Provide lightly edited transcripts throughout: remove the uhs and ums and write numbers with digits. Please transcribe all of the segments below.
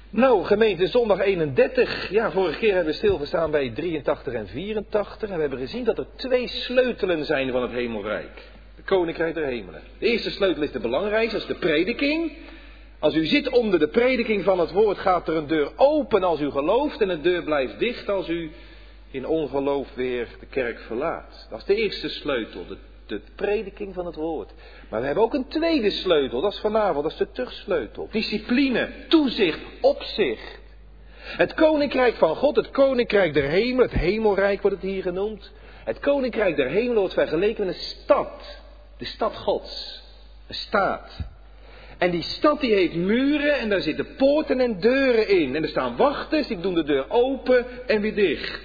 Nou, gemeente, zondag 31. Ja, vorige keer hebben we stilgestaan bij 83 en 84. En we hebben gezien dat er 2 sleutelen zijn van het hemelrijk. De koninkrijk der hemelen. De eerste sleutel is de belangrijkste, dat is de prediking. Als u zit onder de prediking van het woord, gaat er een deur open als u gelooft. En een deur blijft dicht als u in ongeloof weer de kerk verlaat. Dat is de eerste sleutel, de prediking van het woord. Maar we hebben ook een tweede sleutel, dat is vanavond, dat is de tuchtsleutel. Discipline, toezicht, opzicht. Het koninkrijk van God, het koninkrijk der hemel, het hemelrijk wordt het hier genoemd. Het koninkrijk der hemel wordt vergeleken met een stad. De stad Gods. Een staat. En die stad die heeft muren en daar zitten poorten en deuren in. En er staan wachters, die doen de deur open en weer dicht.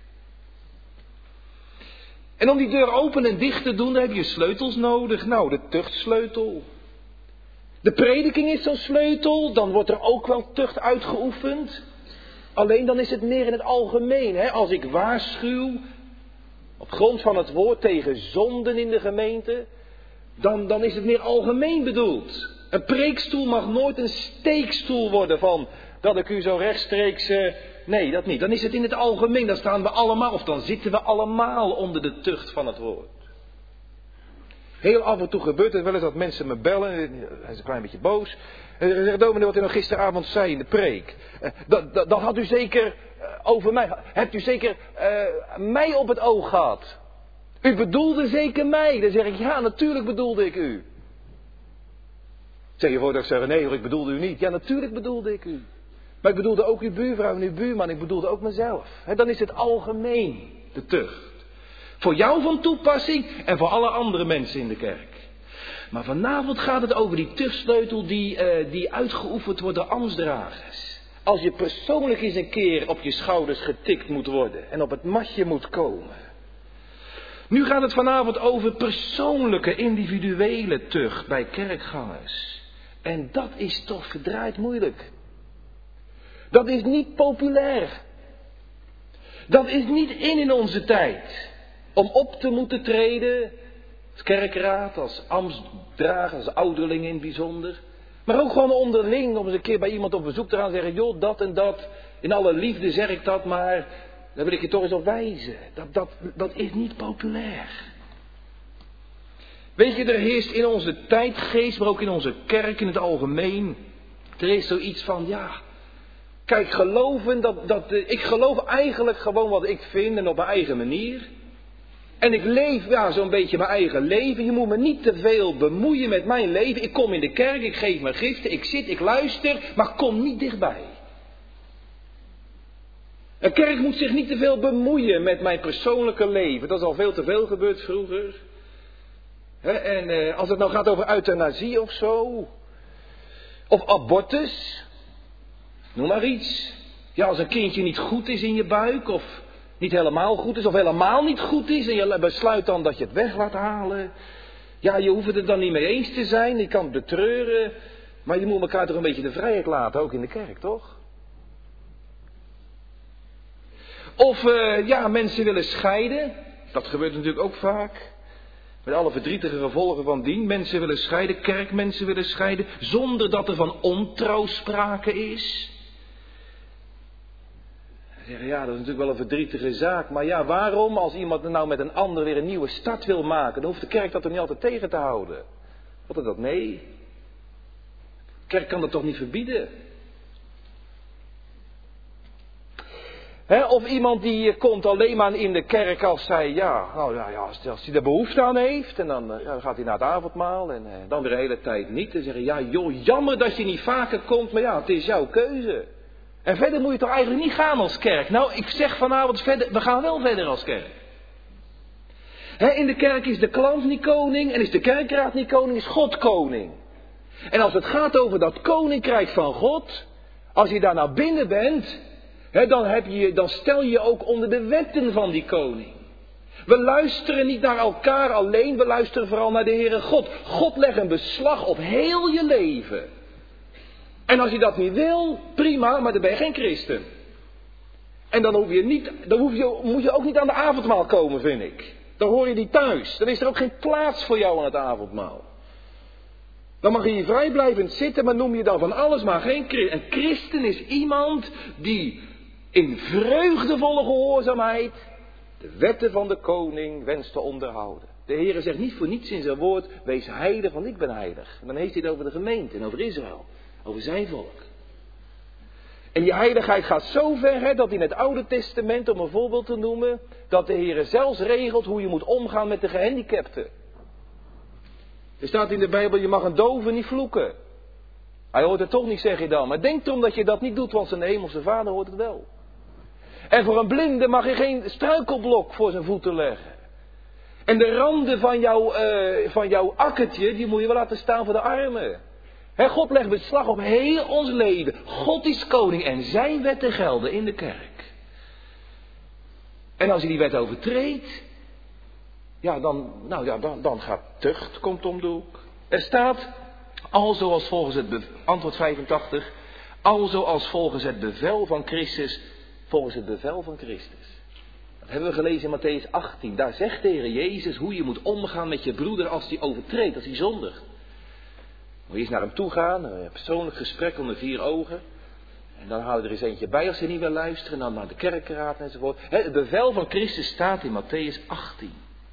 En om die deur open en dicht te doen, dan heb je sleutels nodig. Nou, de tuchtsleutel. De prediking is zo'n sleutel, dan wordt er ook wel tucht uitgeoefend. Alleen dan is het meer in het algemeen. Hè? Als ik waarschuw, op grond van het woord tegen zonden in de gemeente, dan is het meer algemeen bedoeld. Een preekstoel mag nooit een steekstoel worden van dat ik u zo rechtstreeks... Nee, dat niet. Dan is het in het algemeen. Dan staan we allemaal, of dan zitten we allemaal onder de tucht van het woord. Heel af en toe gebeurt het wel eens dat mensen me bellen. Hij is een klein beetje boos. En ze zeggen, dominee, wat u nog gisteravond zei in de preek. Dat had u zeker over mij. Hebt u zeker mij op het oog gehad? U bedoelde zeker mij. Dan zeg ik, ja, natuurlijk bedoelde ik u. Zeg je voor dat ik zeg, nee hoor, ik bedoelde u niet. Ja, natuurlijk bedoelde ik u. Maar ik bedoelde ook uw buurvrouw en uw buurman. Ik bedoelde ook mezelf. Dan is het algemeen, de tucht. Voor jou van toepassing en voor alle andere mensen in de kerk. Maar vanavond gaat het over die tuchtsleutel die uitgeoefend wordt door ambtsdragers. Als je persoonlijk eens een keer op je schouders getikt moet worden en op het matje moet komen. Nu gaat het vanavond over persoonlijke, individuele tucht bij kerkgangers. En dat is toch verdraaid moeilijk. Dat is niet populair. Dat is niet in onze tijd. Om op te moeten treden, als kerkraad, als ambtsdrager, als ouderling in het bijzonder. Maar ook gewoon onderling, om eens een keer bij iemand op bezoek te gaan en zeggen, joh, dat en dat, in alle liefde zeg ik dat, maar daar wil ik je toch eens op wijzen. Dat is niet populair. Weet je, er heerst in onze tijdgeest, maar ook in onze kerk in het algemeen, er is zoiets van, ja, kijk, geloven, ik geloof eigenlijk gewoon wat ik vind en op mijn eigen manier. En ik leef zo'n beetje mijn eigen leven. Je moet me niet te veel bemoeien met mijn leven. Ik kom in de kerk, ik geef mijn giften, ik zit, ik luister, maar kom niet dichtbij. Een kerk moet zich niet te veel bemoeien met mijn persoonlijke leven. Dat is al veel te veel gebeurd vroeger. En als het nou gaat over euthanasie of zo, of abortus, noem maar iets. Ja, als een kindje niet goed is in je buik, of niet helemaal goed is, of helemaal niet goed is, en je besluit dan dat je het weg laat halen. Ja, je hoeft het er dan niet mee eens te zijn, je kan het betreuren, maar je moet elkaar toch een beetje de vrijheid laten, ook in de kerk, toch? Of mensen willen scheiden, dat gebeurt natuurlijk ook vaak. Met alle verdrietige gevolgen van dien. Mensen willen scheiden, kerkmensen willen scheiden, zonder dat er van ontrouw sprake is. Zeggen, ja, dat is natuurlijk wel een verdrietige zaak. Maar ja, waarom als iemand nou met een ander weer een nieuwe start wil maken, dan hoeft de kerk dat er niet altijd tegen te houden. Wat is dat? Nee. De kerk kan dat toch niet verbieden? Of iemand die komt alleen maar in de kerk als hij, als hij er behoefte aan heeft. En dan gaat hij naar het avondmaal en dan weer de hele tijd niet. En zeggen, ja joh, jammer dat je niet vaker komt, maar ja, het is jouw keuze. En verder moet je toch eigenlijk niet gaan als kerk. Nou, ik zeg vanavond verder, we gaan wel verder als kerk. In de kerk is de klant niet koning en is de kerkraad niet koning, is God koning. En als het gaat over dat koninkrijk van God, als je daar nou binnen bent, dan stel je je ook onder de wetten van die koning. We luisteren niet naar elkaar alleen, we luisteren vooral naar de Heere God. God legt een beslag op heel je leven. En als je dat niet wil, prima, maar dan ben je geen christen. En dan moet je ook niet aan de avondmaal komen, vind ik. Dan hoor je niet thuis. Dan is er ook geen plaats voor jou aan het avondmaal. Dan mag je hier vrijblijvend zitten, maar noem je dan van alles maar geen christen. Een christen is iemand die in vreugdevolle gehoorzaamheid de wetten van de koning wenst te onderhouden. De Heere zegt niet voor niets in zijn woord, wees heilig, want ik ben heilig. En dan heeft hij het over de gemeente en over Israël, over zijn volk. En die heiligheid gaat zo ver dat in het Oude Testament, om een voorbeeld te noemen, dat de Heere zelfs regelt hoe je moet omgaan met de gehandicapten. Er staat in de Bijbel, je mag een dove niet vloeken. Hij hoort het toch niet, zeg je dan. Maar denk erom dat je dat niet doet, want zijn hemelse vader hoort het wel. En voor een blinde mag je geen struikelblok voor zijn voeten leggen. En de randen van jouw akkertje, die moet je wel laten staan voor de armen. God legt beslag op heel ons leven. God is koning en zijn wetten gelden in de kerk. En als je die wet overtreedt, dan gaat tucht, komt om de hoek. Er staat, alzoals volgens het antwoord 85, alzoals volgens het bevel van Christus, volgens het bevel van Christus. Dat hebben we gelezen in Mattheüs 18. Daar zegt de Heer Jezus hoe je moet omgaan met je broeder als die overtreedt, als hij zondigt. Moet je eens naar hem toe gaan, een persoonlijk gesprek onder 4 ogen. En dan haal je er eens eentje bij als hij niet wil luisteren. En dan naar de kerkenraad enzovoort. Het bevel van Christus staat in Mattheüs 18.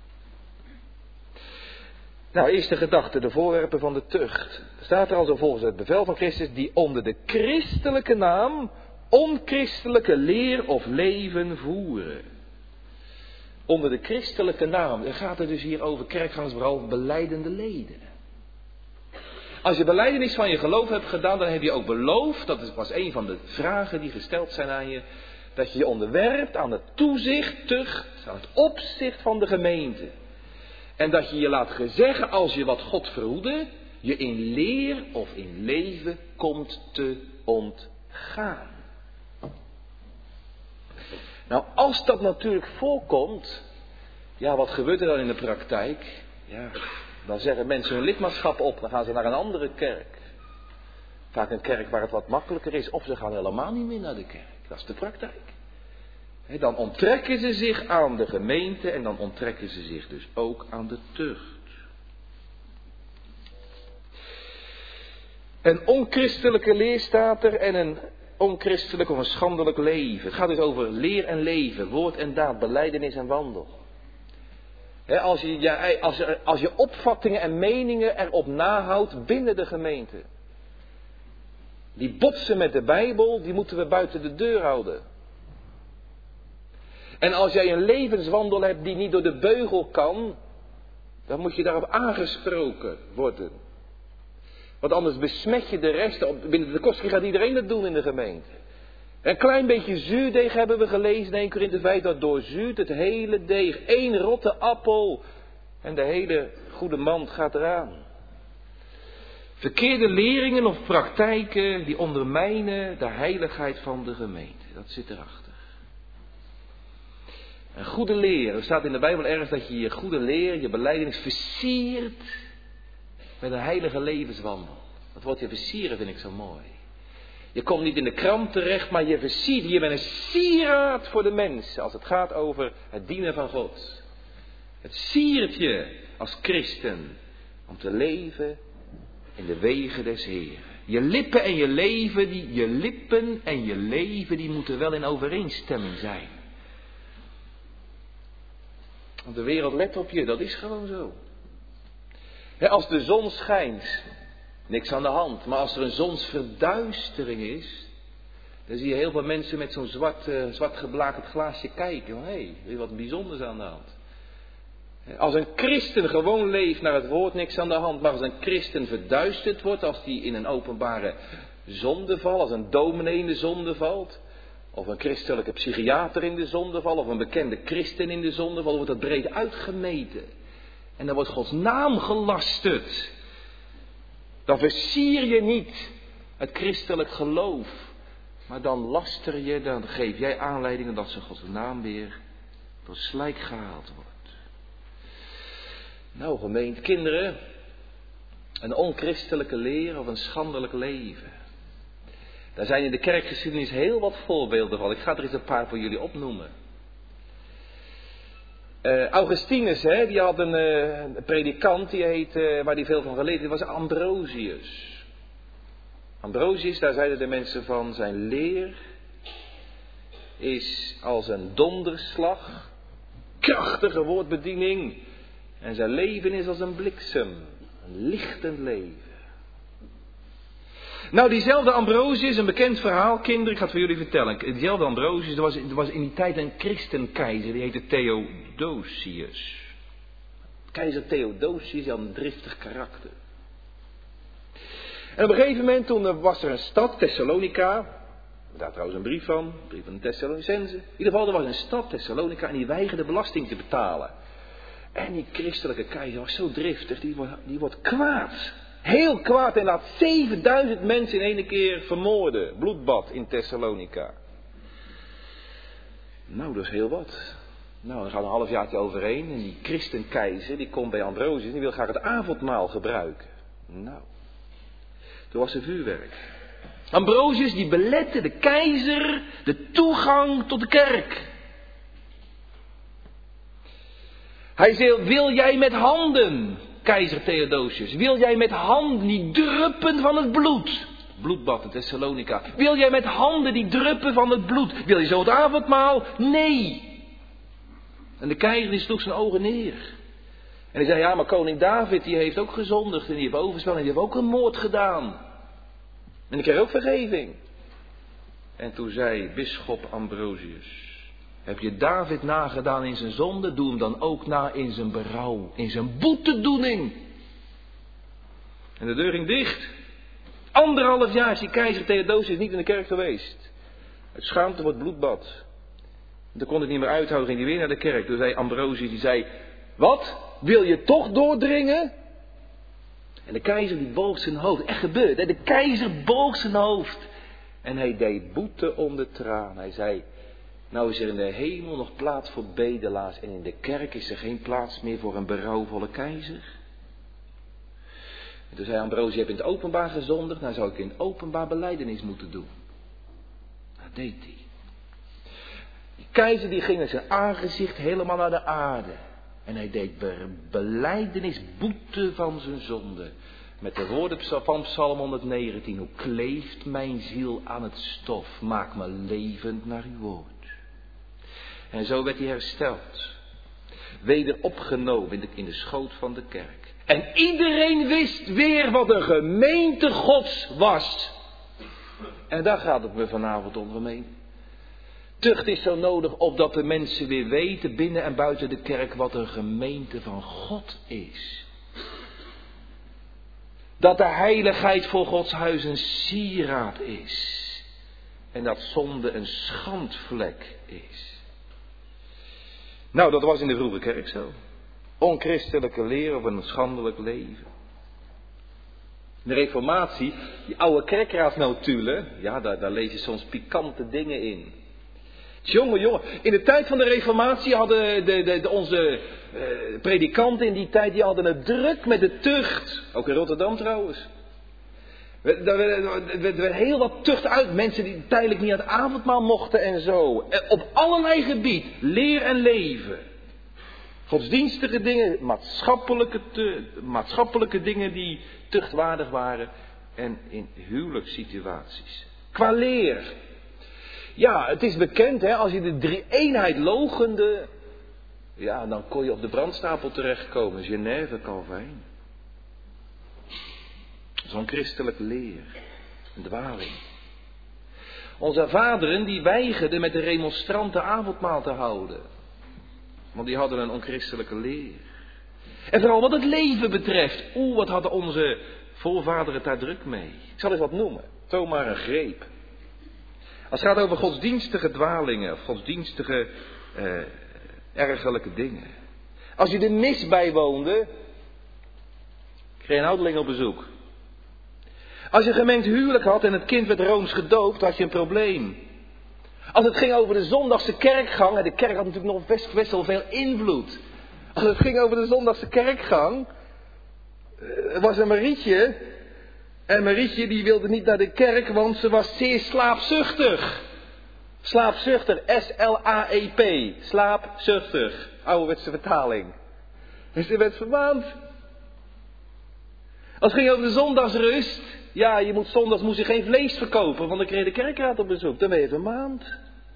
Nou, eerste gedachte, de voorwerpen van de tucht. Er staat er al zo volgens het bevel van Christus, die onder de christelijke naam onchristelijke leer of leven voeren. Onder de christelijke naam. Dan gaat het dus hier over kerkgangers, vooral belijdende leden. Als je belijdenis van je geloof hebt gedaan, dan heb je ook beloofd, dat was een van de vragen die gesteld zijn aan je, dat je je onderwerpt aan het toezicht, tucht, aan het opzicht van de gemeente. En dat je je laat gezeggen, als je wat God verhoede, je in leer of in leven komt te ontgaan. Nou, als dat natuurlijk voorkomt, wat gebeurt er dan in de praktijk? Dan zeggen mensen hun lidmaatschap op, dan gaan ze naar een andere kerk. Vaak een kerk waar het wat makkelijker is, of ze gaan helemaal niet meer naar de kerk. Dat is de praktijk. Dan onttrekken ze zich aan de gemeente en dan onttrekken ze zich dus ook aan de tucht. Een onchristelijke leer staat er en een onchristelijk of een schandelijk leven. Het gaat dus over leer en leven, woord en daad, belijdenis en wandel. Als je opvattingen en meningen erop nahoudt binnen de gemeente. Die botsen met de Bijbel, die moeten we buiten de deur houden. En als jij een levenswandel hebt die niet door de beugel kan, dan moet je daarop aangesproken worden. Want anders besmet je de rest. Binnen de kostje gaat iedereen dat doen in de gemeente. Een klein beetje zuurdeeg hebben we gelezen in 1 Korinthe 5, dat doorzuurt het hele deeg. 1 rotte appel en de hele goede mand gaat eraan. Verkeerde leringen of praktijken die ondermijnen de heiligheid van de gemeente. Dat zit erachter. Een goede leer. Er staat in de Bijbel ergens dat je je goede leer, je belijdenis versiert met een heilige levenswandel. Dat woordje versieren vind ik zo mooi. Je komt niet in de krant terecht, maar je versiert. Je bent een sieraad voor de mensen als het gaat over het dienen van God. Het siert je als christen om te leven in de wegen des Heeren. Je lippen en je leven, die moeten wel in overeenstemming zijn. Want de wereld let op je, dat is gewoon zo. Als de zon schijnt, niks aan de hand. Maar als er een zonsverduistering is, dan zie je heel veel mensen met zo'n zwart geblakerd glaasje kijken. Er is wat bijzonders aan de hand. Als een christen gewoon leeft naar het woord, niks aan de hand. Maar als een christen verduisterd wordt, als die in een openbare zonde valt, als een dominee in de zonde valt, of een christelijke psychiater in de zonde valt, of een bekende christen in de zonde valt, wordt dat breed uitgemeten. En dan wordt Gods naam gelasterd. Dan versier je niet het christelijk geloof. Maar dan laster je, dan geef jij aanleidingen dat ze Gods naam weer door slijk gehaald wordt. Nou, gemeente, kinderen. Een onchristelijke leer of een schandelijk leven. Daar zijn in de kerkgeschiedenis heel wat voorbeelden van. Ik ga er eens een paar voor jullie opnoemen. Augustinus, die had een predikant, die heette, waar hij veel van geleerd had, was Ambrosius. Ambrosius, daar zeiden de mensen van, zijn leer is als een donderslag, krachtige woordbediening. En zijn leven is als een bliksem, een lichtend leven. Nou, diezelfde Ambrosius, een bekend verhaal, kinderen, ik ga het voor jullie vertellen. Diezelfde Ambrosius, er was in die tijd een christenkeizer, die heette Theodosius. Keizer Theodosius had een driftig karakter. En op een gegeven moment, toen was er een stad, Thessalonica. Daar trouwens een brief van de Thessalonicenzen. In ieder geval, er was een stad, Thessalonica, en die weigerde belasting te betalen. En die christelijke keizer was zo driftig, die wordt kwaad. Heel kwaad en laat 7000 mensen in één keer vermoorden. Bloedbad in Thessalonica. Nou, dat is heel wat. Nou, dan gaat een halfjaartje overheen en die christenkeizer, die komt bij Ambrosius en die wil graag het avondmaal gebruiken. Nou, toen was er vuurwerk. Ambrosius die belette de keizer de toegang tot de kerk. Hij zei, wil jij met handen, keizer Theodosius, wil jij met handen die druppen van het bloed, bloedbad in Thessalonica, wil jij met handen die druppen van het bloed, wil je zo het avondmaal? Nee. En de keizer die sloeg zijn ogen neer. En hij zei, ja, maar koning David die heeft ook gezondigd en die heeft overspel en die heeft ook een moord gedaan. En ik kreeg ook vergeving. En toen zei bisschop Ambrosius, heb je David nagedaan in zijn zonde, doe hem dan ook na in zijn berouw, in zijn boetedoening. En de deur ging dicht. 1,5 jaar is die keizer Theodosius niet in de kerk geweest. Het schaamte wordt bloedbad. En toen kon het niet meer uithouden, ging hij weer naar de kerk. Toen zei Ambrosius, die zei, wat? Wil je toch doordringen? En de keizer die boog zijn hoofd. Echt gebeurd, hè? De keizer boog zijn hoofd. En hij deed boete om de traan. Hij zei, nou is er in de hemel nog plaats voor bedelaars. En in de kerk is er geen plaats meer voor een berouwvolle keizer. En toen zei Ambrosius, je hebt in het openbaar gezondigd. Nou zou ik in openbaar belijdenis moeten doen. Dat deed hij. Die keizer die ging met zijn aangezicht helemaal naar de aarde. En hij deed belijdenis, boete van zijn zonde. Met de woorden van Psalm 119. Hoe kleeft mijn ziel aan het stof. Maak me levend naar uw woord. En zo werd hij hersteld. Weder opgenomen in de schoot van de kerk. En iedereen wist weer wat een gemeente Gods was. En daar gaat het me vanavond om, gemeente. Tucht is zo nodig opdat de mensen weer weten binnen en buiten de kerk wat een gemeente van God is. Dat de heiligheid voor Gods huis een sieraad is. En dat zonde een schandvlek is. Nou, dat was in de vroege kerk zo. Onchristelijke leer of een schandelijk leven. De Reformatie, die oude kerkraadsnotulen, ja, daar lees je soms pikante dingen in. Jongen, in de tijd van de Reformatie hadden onze predikanten in die tijd, die hadden het druk met de tucht. Ook in Rotterdam trouwens. Er werd heel wat tucht uit. Mensen die tijdelijk niet aan het avondmaal mochten en zo. Op allerlei gebied. Leer en leven. Godsdienstige dingen, maatschappelijke dingen die tuchtwaardig waren. En in huwelijkssituaties. Qua leer. Ja, het is bekend, hè, als je de drie-eenheid loochende, ja, dan kon je op de brandstapel terechtkomen. Genève, Calvijn. Zo'n christelijk leer. Een dwaling. Onze vaderen die weigerden met de remonstranten avondmaal te houden. Want die hadden een onchristelijke leer. En vooral wat het leven betreft. Wat hadden onze voorvaderen het daar druk mee. Ik zal eens wat noemen. Toon maar een greep. Als het gaat over godsdienstige dwalingen. Of godsdienstige ergerlijke dingen. Als je de mis bijwoonde. Kreeg een ouderling op bezoek. Als je gemengd huwelijk had en het kind werd rooms gedoopt, had je een probleem. Als het ging over de zondagse kerkgang, en de kerk had natuurlijk nog best wel veel invloed. Als het ging over de zondagse kerkgang, was er Marietje. En Marietje die wilde niet naar de kerk, want ze was zeer slaapzuchtig. Slaapzuchtig, S-L-A-E-P. Slaapzuchtig. Ouderwetse vertaling. Dus er werd vermaand. Als het ging over de zondagsrust. Ja, zondags moest je geen vlees verkopen, want dan kreeg je de kerkraad op bezoek. Dan ben je vermaand.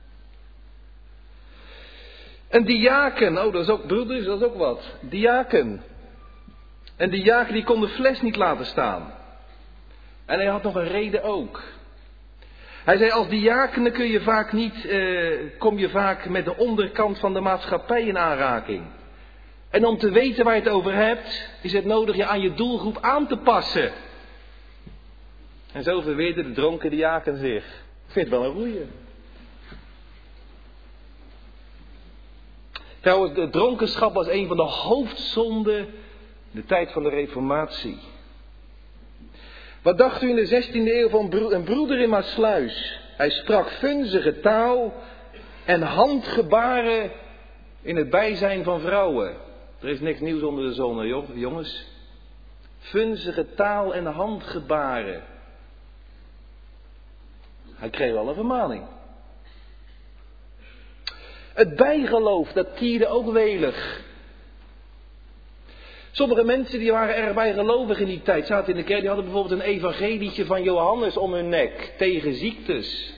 Een diaken, dat is ook broeders, dat is ook wat. Diaken. En die diaken die kon de fles niet laten staan. En hij had nog een reden ook. Hij zei, als diakenen kom je vaak met de onderkant van de maatschappij in aanraking. En om te weten waar je het over hebt, is het nodig je aan je doelgroep aan te passen. En zo verweerde de dronken diaken zich. Ik vind het wel een goeie. Trouwens, de dronkenschap was een van de hoofdzonden in de tijd van de Reformatie. Wat dacht u in de 16e eeuw van een broeder in Maassluis? Hij sprak vunzige taal en handgebaren in het bijzijn van vrouwen. Er is niks nieuws onder de zon, jongens. Vunzige taal en handgebaren. Hij kreeg wel een vermaning. Het bijgeloof, dat tierde ook welig. Sommige mensen die waren erg bijgelovig in die tijd, zaten in de kerk, die hadden bijvoorbeeld een evangelietje van Johannes om hun nek, tegen ziektes.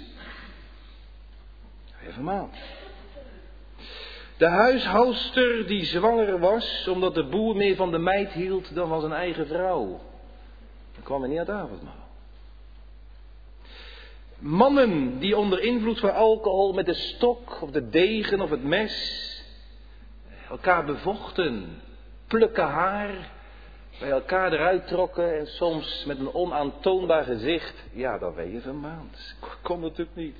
Weer vermaand. De huishoudster die zwanger was, omdat de boer meer van de meid hield dan van zijn eigen vrouw. Dan kwam hij niet aan het avondmaal. Mannen die onder invloed van alcohol met de stok of de degen of het mes elkaar bevochten, plukken haar, bij elkaar eruit trokken en soms met een onaantoonbaar gezicht. Ja, dan ben je vermaand. Kon natuurlijk niet.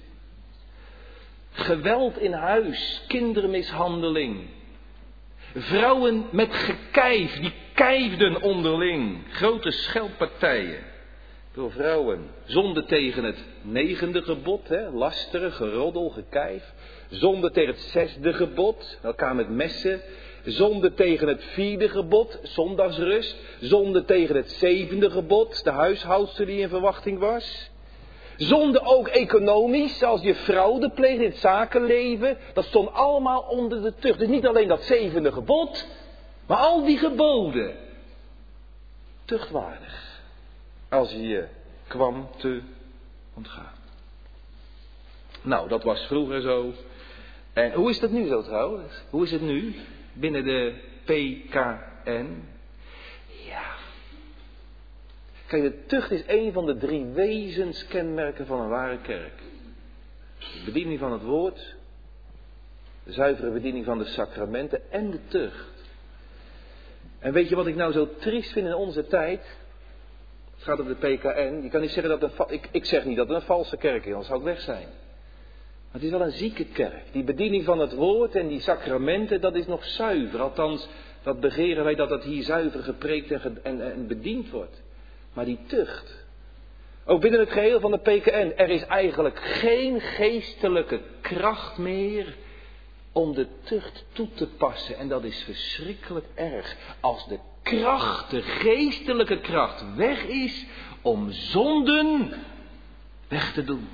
Geweld in huis, kindermishandeling. Vrouwen met gekijf, die kijfden onderling. Grote scheldpartijen door vrouwen. Zonde tegen het 9e gebod, lasteren, geroddel, gekijf. Zonde tegen het 6e gebod, elkaar met messen. Zonde tegen het 4e gebod, zondagsrust. Zonde tegen het 7e gebod, de huishoudster die in verwachting was. Zonde ook economisch, als je fraude pleegt in het zakenleven. Dat stond allemaal onder de tucht. Dus niet alleen dat 7e gebod, maar al die geboden. Tuchtwaardig. Als je kwam te ontgaan. Nou, dat was vroeger zo. En hoe is dat nu zo trouwens? Hoe is het nu binnen de PKN? Ja. Kijk, de tucht is een van de 3 wezenskenmerken van een ware kerk. De bediening van het woord, de zuivere bediening van de sacramenten en de tucht. En weet je wat ik nou zo triest vind in onze tijd? Het gaat om de PKN. Je kan niet zeggen dat ik zeg niet dat het een valse kerk is, anders zou ik weg zijn. Maar het is wel een zieke kerk. Die bediening van het woord en die sacramenten, dat is nog zuiver. Althans, dat begeren wij dat het hier zuiver gepreekt en bediend wordt. Maar die tucht. Ook binnen het geheel van de PKN. Er is eigenlijk geen geestelijke kracht meer om de tucht toe te passen. En dat is verschrikkelijk erg. Als de kracht, de geestelijke kracht weg is om zonden weg te doen.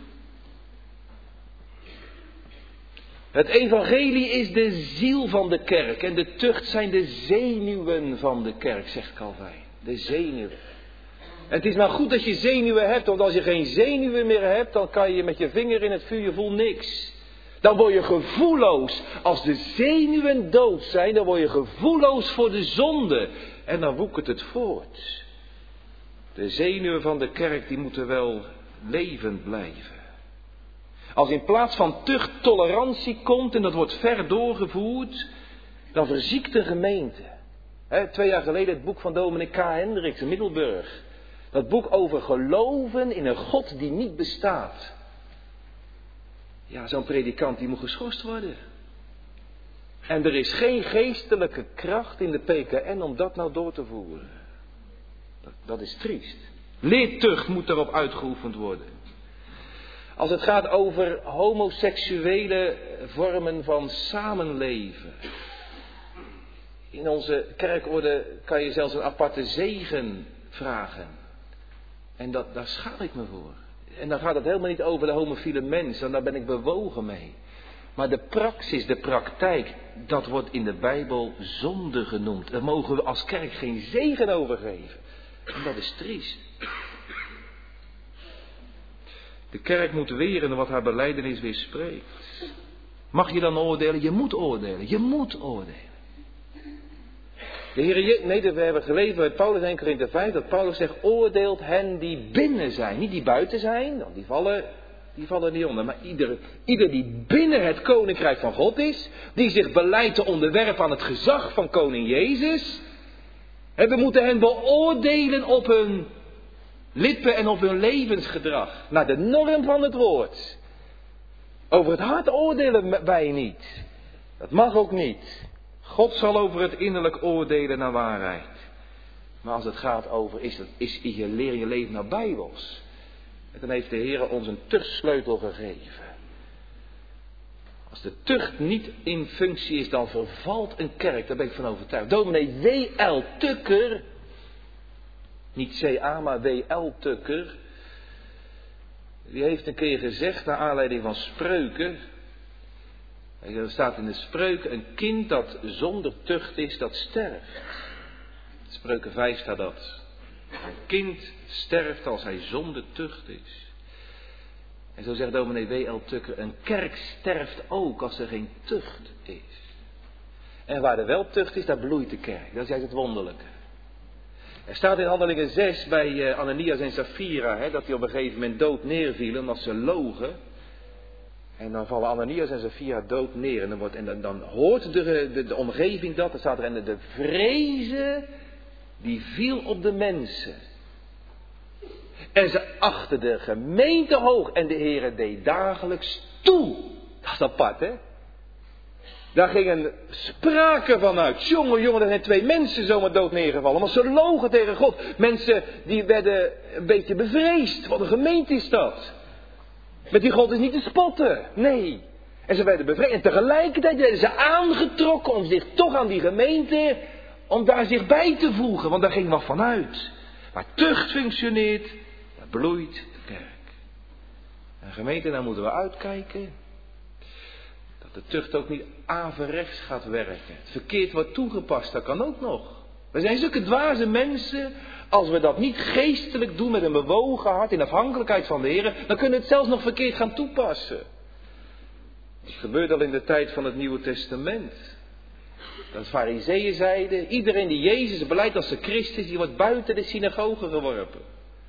Het evangelie is de ziel van de kerk. En de tucht zijn de zenuwen van de kerk, zegt Calvijn. De zenuwen. En het is maar goed dat je zenuwen hebt, want als je geen zenuwen meer hebt, dan kan je met je vinger in het vuur, je voelt niks. Dan word je gevoelloos. Als de zenuwen dood zijn, dan word je gevoelloos voor de zonde. En dan woekert het voort. De zenuwen van de kerk, die moeten wel levend blijven. Als in plaats van tucht tolerantie komt en dat wordt ver doorgevoerd, dan verziekt de gemeente. 2 jaar geleden het boek van dominee K. Hendricks in Middelburg. Dat boek over geloven in een God die niet bestaat. Ja, zo'n predikant die moet geschorst worden. En er is geen geestelijke kracht in de PKN om dat nou door te voeren. Dat is triest. Leertucht moet daarop uitgeoefend worden. Als het gaat over homoseksuele vormen van samenleven. In onze kerkorde kan je zelfs een aparte zegen vragen. En daar schaam ik me voor. en dan gaat het helemaal niet over de homofiele mens, en daar ben ik bewogen mee. Maar de praxis, de praktijk, dat wordt in de Bijbel zonde genoemd. Daar mogen we als kerk geen zegen over geven. En dat is triest. De kerk moet weren wat haar belijdenis weerspreekt. Mag je dan oordelen? Je moet oordelen. Je moet oordelen. De Heer, we hebben gelezen bij Paulus 1 Korinthe 5, dat Paulus zegt, oordeelt hen die binnen zijn. Niet die buiten zijn, want die vallen niet onder. Maar ieder die binnen het koninkrijk van God is, die zich beleidt te onderwerpen aan het gezag van koning Jezus. En we moeten hen beoordelen op hun lippen en op hun levensgedrag. Naar de norm van het woord. Over het hart oordelen wij niet. Dat mag ook niet. God zal over het innerlijk oordelen naar waarheid. Maar als het gaat over, leer je leven naar Bijbels. En dan heeft de Heer ons een tuchtsleutel gegeven. Als de tucht niet in functie is, dan vervalt een kerk. Daar ben ik van overtuigd. Dominee W.L. Tucker, niet C.A. maar W.L. Tucker, die heeft een keer gezegd, naar aanleiding van Spreuken. Er staat in de Spreuken, een kind dat zonder tucht is, dat sterft. Spreuken 5 staat dat. Een kind sterft als hij zonder tucht is. En zo zegt dominee W.L. Tucker, een kerk sterft ook als er geen tucht is. En waar er wel tucht is, daar bloeit de kerk. Dat is juist het wonderlijke. Er staat in Handelingen 6 bij Ananias en Safira, dat die op een gegeven moment dood neervielen omdat ze logen. En dan vallen Ananias en Safira dood neer. En dan hoort de omgeving dat. Dan staat er, en de vreze die viel op de mensen. En ze achten de gemeente hoog. En de Heere deed dagelijks toe. Dat is apart, hè? Daar gingen spraken vanuit. Jongen, er zijn 2 mensen zomaar dood neergevallen. Maar ze logen tegen God. Mensen die werden een beetje bevreesd. Wat een gemeente is dat? Met die God is niet te spotten. Nee. En ze werden bevreesd. En tegelijkertijd werden ze aangetrokken om zich toch aan die gemeente, om daar zich bij te voegen. Want daar ging wat vanuit. Waar tucht functioneert, daar bloeit de kerk. En gemeente, daar moeten we uitkijken. Dat de tucht ook niet averechts gaat werken. Het verkeerd wordt toegepast, dat kan ook nog. We zijn zulke dwaze mensen. Als we dat niet geestelijk doen met een bewogen hart in afhankelijkheid van de Heer, dan kunnen we het zelfs nog verkeerd gaan toepassen. Dat gebeurt al in de tijd van het Nieuwe Testament. Dat farizeeën zeiden, iedereen die Jezus beleidt als de Christus, die wordt buiten de synagoge geworpen.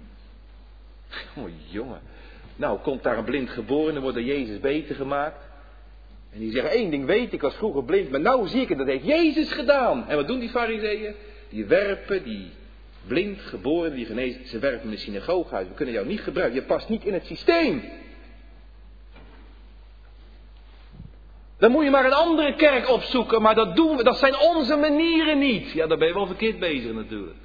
Jongen. Nou, komt daar een blind geboren en wordt door Jezus beter gemaakt. En die zeggen, 1 ding weet ik, was vroeger blind, maar nou zie ik het, dat heeft Jezus gedaan. En wat doen die farizeeën? Die werpen die blind geboren, die genezen, ze werpen in de synagoge uit. We kunnen jou niet gebruiken, je past niet in het systeem. Dan moet je maar een andere kerk opzoeken, maar dat doen we, dat zijn onze manieren niet. Ja, daar ben je wel verkeerd bezig natuurlijk.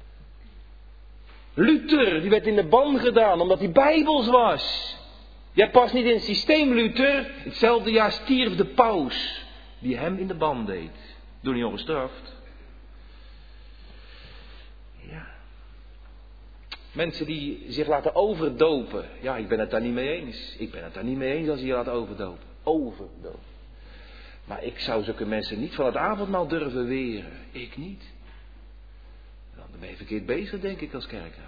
Luther, die werd in de ban gedaan, omdat hij bijbels was. Jij past niet in het systeem, Luther. Hetzelfde jaar stierf de paus, die hem in de ban deed. Door niet ongestraft. Ja. Mensen die zich laten overdopen. Ja, ik ben het daar niet mee eens. Ik ben het daar niet mee eens als je je laat overdopen. Overdopen. Maar ik zou zulke mensen niet van het avondmaal durven weren. Ik niet. Dan ben je verkeerd bezig, denk ik, als kerkraad.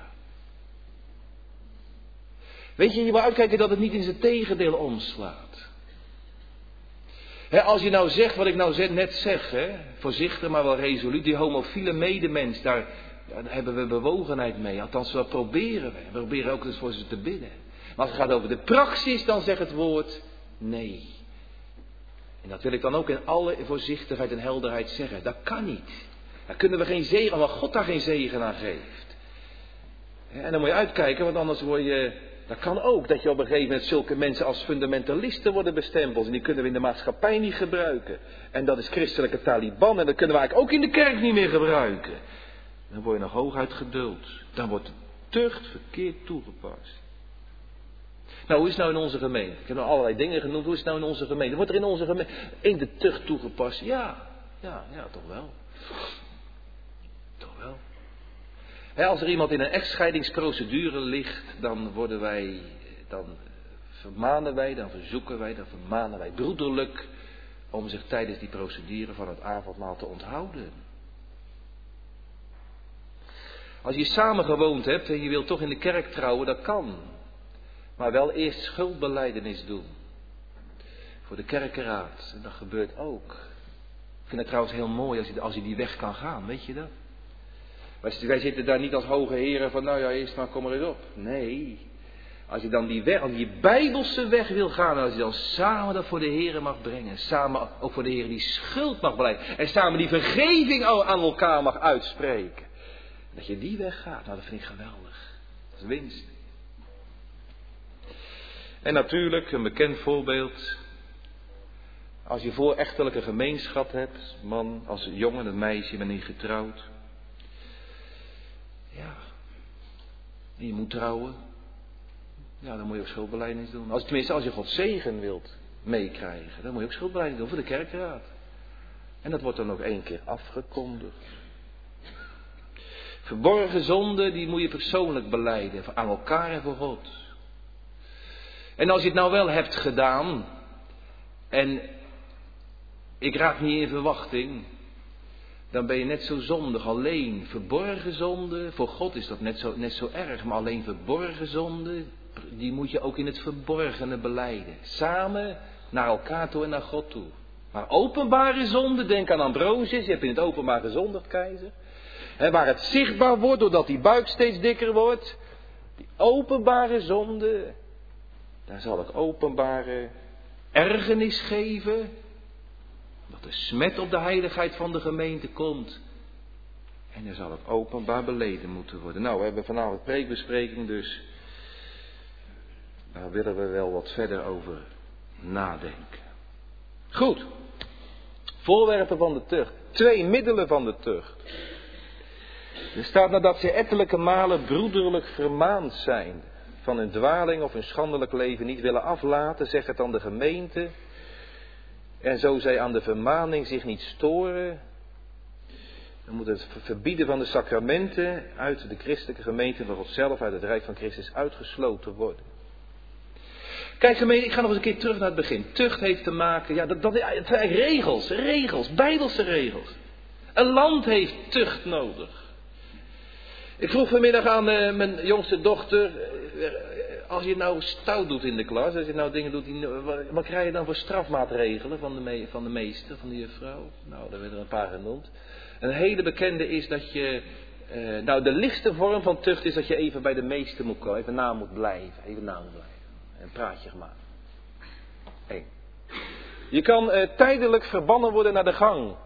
Weet je moet uitkijken dat het niet in zijn tegendeel omslaat. Als je nou zegt wat ik nou net zeg, voorzichtig maar wel resoluut, die homofiele medemens, daar hebben we bewogenheid mee. Althans, dat proberen we. We proberen ook eens voor ze te bidden. Maar als het gaat over de praxis, dan zegt het woord nee. En dat wil ik dan ook in alle voorzichtigheid en helderheid zeggen. Dat kan niet. Daar kunnen we geen zegen, omdat God daar geen zegen aan geeft. En dan moet je uitkijken, want anders word je... Dat kan ook, dat je op een gegeven moment zulke mensen als fundamentalisten worden bestempeld. En die kunnen we in de maatschappij niet gebruiken. En dat is christelijke Taliban. En dat kunnen we eigenlijk ook in de kerk niet meer gebruiken. Dan word je nog hooguit geduld. Dan wordt tucht verkeerd toegepast. Nou, hoe is het nou in onze gemeente? Ik heb nou allerlei dingen genoemd. Hoe is het nou in onze gemeente? Wordt er in onze gemeente in de tucht toegepast? Ja, toch wel. Toch wel. Als er iemand in een echtscheidingsprocedure ligt, dan worden wij dan vermanen wij, dan verzoeken wij, dan vermanen wij broederlijk om zich tijdens die procedure van het avondmaal te onthouden. Als je samen gewoond hebt en je wilt toch in de kerk trouwen, dat kan. Maar wel eerst schuldbelijdenis doen. Voor de kerkenraad. En dat gebeurt ook. Ik vind het trouwens heel mooi als je die weg kan gaan, weet je dat? Wij zitten daar niet als hoge heren van, nou ja, eerst maar kom er eens op. Nee. Als je dan die weg, als je die bijbelse weg wil gaan, als je dan samen dat voor de heren mag brengen. Samen ook voor de heren die schuld mag blijven. En samen die vergeving aan elkaar mag uitspreken. Dat je die weg gaat, nou dat vind ik geweldig. Dat is winst. En natuurlijk, een bekend voorbeeld. Als je voorechtelijke gemeenschap hebt, man als jongen, een meisje, je bent niet getrouwd. Ja, en je moet trouwen. Ja, dan moet je ook schuldbelijdenis doen. Tenminste, als je Gods zegen wilt meekrijgen, dan moet je ook schuldbelijdenis doen voor de kerkraad. En dat wordt dan ook 1 keer afgekondigd. Verborgen zonden, die moet je persoonlijk belijden. Aan elkaar en voor God. En als je het nou wel hebt gedaan. En ik raak niet in verwachting. Dan ben je net zo zondig. Alleen verborgen zonde. Voor God is dat net zo erg. Maar alleen verborgen zonde. Die moet je ook in het verborgene belijden. Samen naar elkaar toe en naar God toe. Maar openbare zonde. Denk aan Ambrosius. Je hebt in het openbaar gezondigd, keizer. Waar het zichtbaar wordt doordat die buik steeds dikker wordt. Die openbare zonde. Daar zal ik openbare ergernis geven. Dat de smet op de heiligheid van de gemeente komt. En er zal het openbaar beleden moeten worden. Nou, we hebben vanavond preekbespreking, dus daar willen we wel wat verder over nadenken. Goed. Voorwerpen van de tucht. 2 middelen van de tucht. Er staat nadat ze ettelijke malen broederlijk vermaand zijn. Van hun dwaling of hun schandelijk leven niet willen aflaten, zegt het aan de gemeente. En zo zij aan de vermaning zich niet storen. Dan moet het verbieden van de sacramenten uit de christelijke gemeente van God zelf, uit het Rijk van Christus, uitgesloten worden. Kijk gemeente, ik ga nog eens een keer terug naar het begin. Tucht heeft te maken, het zijn eigenlijk regels, bijbelse regels. Een land heeft tucht nodig. Ik vroeg vanmiddag aan mijn jongste dochter, als je nou stout doet in de klas, als je nou dingen doet, wat krijg je dan voor strafmaatregelen van de meester, van de juffrouw? Nou, daar werden er een paar genoemd. Een hele bekende is dat je, de lichtste vorm van tucht is dat je even bij de meester moet komen, even na moet blijven. Een praatje gemaakt. 1. Je kan tijdelijk verbannen worden naar de gang.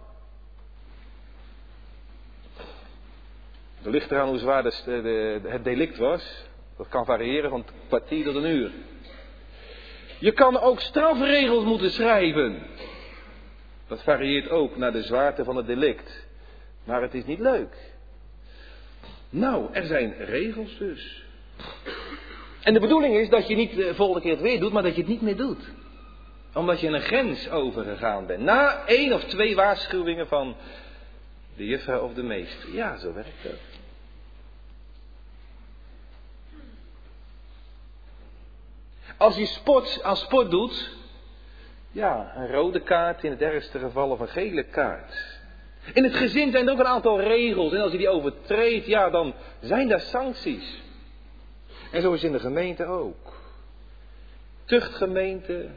Het ligt eraan hoe zwaar het delict was. Dat kan variëren van een kwartier tot 1 uur. Je kan ook strafregels moeten schrijven. Dat varieert ook naar de zwaarte van het delict. Maar het is niet leuk. Nou, er zijn regels dus. En de bedoeling is dat je niet de volgende keer het weer doet, maar dat je het niet meer doet. Omdat je een grens overgegaan bent. Na 1 of 2 waarschuwingen van de juffrouw of de meester. Ja, zo werkt dat. Als je sport doet, een rode kaart, in het ergste geval of een gele kaart. In het gezin zijn er ook een aantal regels. En als je die overtreedt, dan zijn daar sancties. En zo is in de gemeente ook. Tuchtgemeente.